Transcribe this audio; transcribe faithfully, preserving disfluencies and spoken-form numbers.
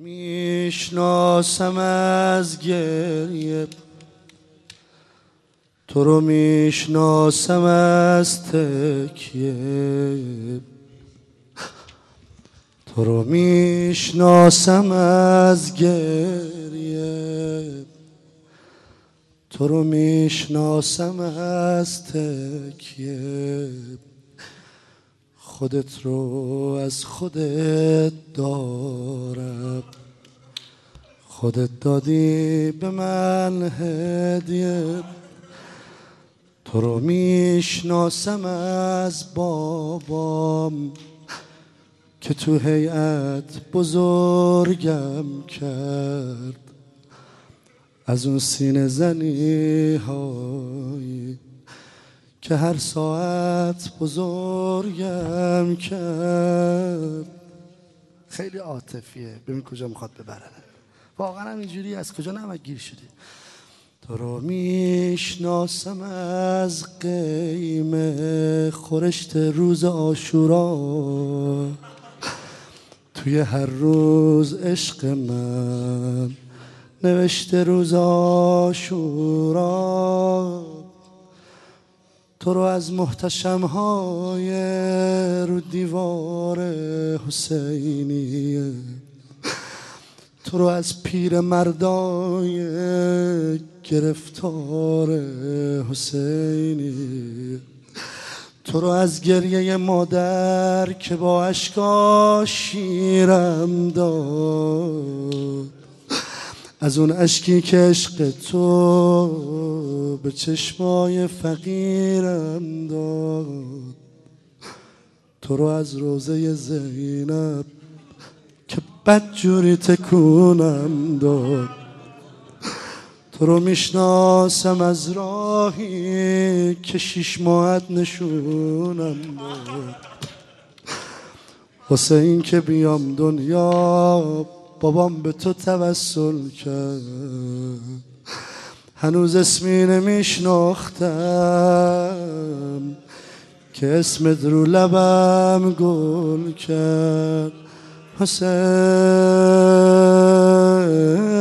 میشناسم از گریه، تو رو میشناسم از تکیه، تو رو میشناسم از گریه، تو رو میشناسم از تکیه، خودت رو از خودت دارم، خودت دادی به من هدیه، تو رو میشناسم از بابام که تو هیئت بزرگم کرد، از اون سینه زنی هایی که هر ساعت بزرگم کرد. خیلی عاطفیه، ببین کجا میخواد ببره. واقعا هم اینجوری از کجا نمک گیر شدی. تو رو میشناسم از قیمه خورشت روز عاشورا، توی هر روز عشق من نوشته روز عاشورا، تو رو از محتشمهای رو دیوار حسینیه، تو رو از پیر مردای گرفتار حسینی، تو رو از گریه مادر که با اشکا شیرم داد، از اون اشکی که عشق تو به چشمای فقیرم داد، تو رو از روضه زینب که بدجوری تکونم داد، تو رو میشناسم از راهی که شیش ماهت نشونم داد، واسه این که بیام دنیا بابام به تو توسل کرد، هنوز اسمی نمیشناختم که اسمت رو لبم گل کرد. حسین